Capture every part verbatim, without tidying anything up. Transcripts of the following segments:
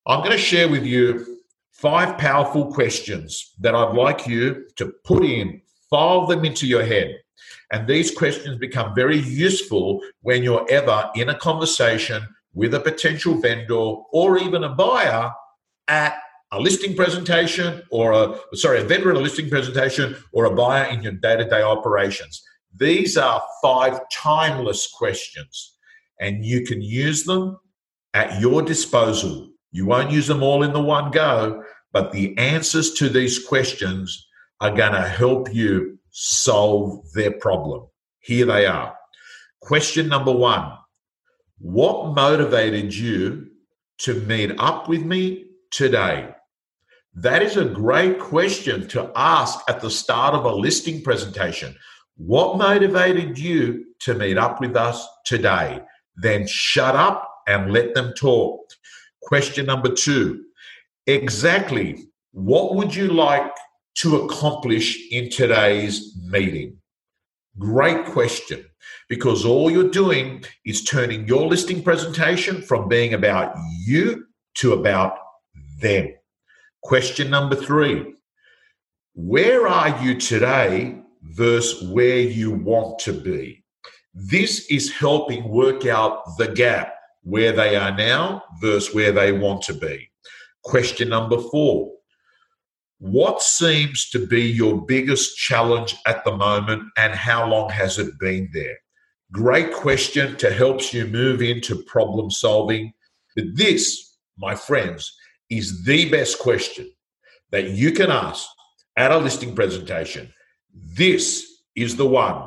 I'm going to share with you five powerful questions that I'd like you to put in, file them into your head. And these questions become very useful when you're ever in a conversation with a potential vendor or even a buyer at a listing presentation or a, sorry, a vendor at a listing presentation or a buyer in your day-to-day operations. These are five timeless questions, and you can use them at your disposal. You won't use them all in the one go, but the answers to these questions are going to help you solve their problem. Here they are. Question number one, what motivated you to meet up with me today? That is a great question to ask at the start of a listing presentation. What motivated you to meet up with us today? Then shut up and let them talk. Question number two, exactly what would you like to accomplish in today's meeting? Great question, because all you're doing is turning your listing presentation from being about you to about them. Question number three, where are you today versus where you want to be? This is helping work out the gap, where they are now versus where they want to be. Question number four, what seems to be your biggest challenge at the moment and how long has it been there? Great question to help you move into problem solving. But this, my friends, is the best question that you can ask at a listing presentation. This is the one.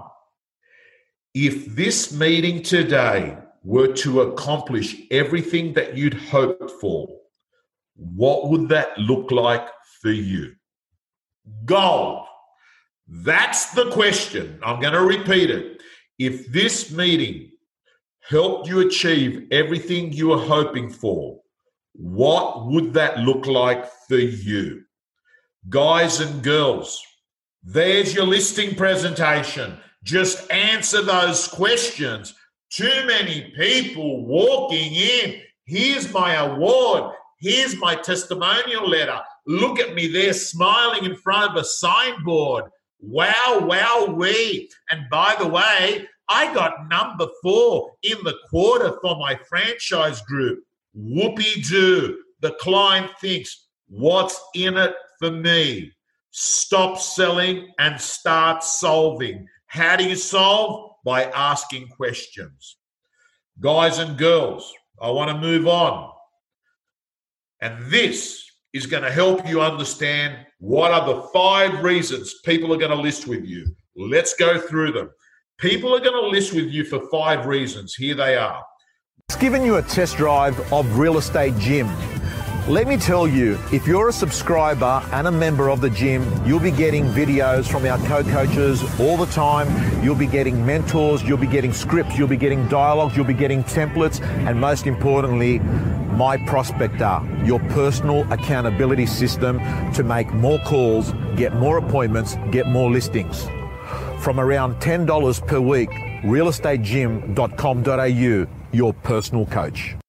If this meeting today were to accomplish everything that you'd hoped for, what would that look like for you? Gold. That's the question. I'm going to repeat it. If this meeting helped you achieve everything you were hoping for, what would that look like for you? Guys and girls, there's your listing presentation. Just answer those questions. Too many people walking in. Here's my award. Here's my testimonial letter. Look at me there smiling in front of a signboard. Wow, wow, wee. And by the way, I got number four in the quarter for my franchise group. Whoopee-doo. The client thinks, what's in it for me? Stop selling and start solving. How do you solve? By asking questions. Guys and girls, I want to move on. And this is going to help you understand what are the five reasons people are going to list with you. Let's go through them. People are going to list with you for five reasons. Here they are. It's given you a test drive of Real Estate Gym. Let me tell you, if you're a subscriber and a member of the gym, you'll be getting videos from our co-coaches all the time. You'll be getting mentors, you'll be getting scripts, you'll be getting dialogues, you'll be getting templates, and most importantly, My Prospector, your personal accountability system to make more calls, get more appointments, get more listings. From around ten dollars per week, real estate gym dot com dot a u, your personal coach.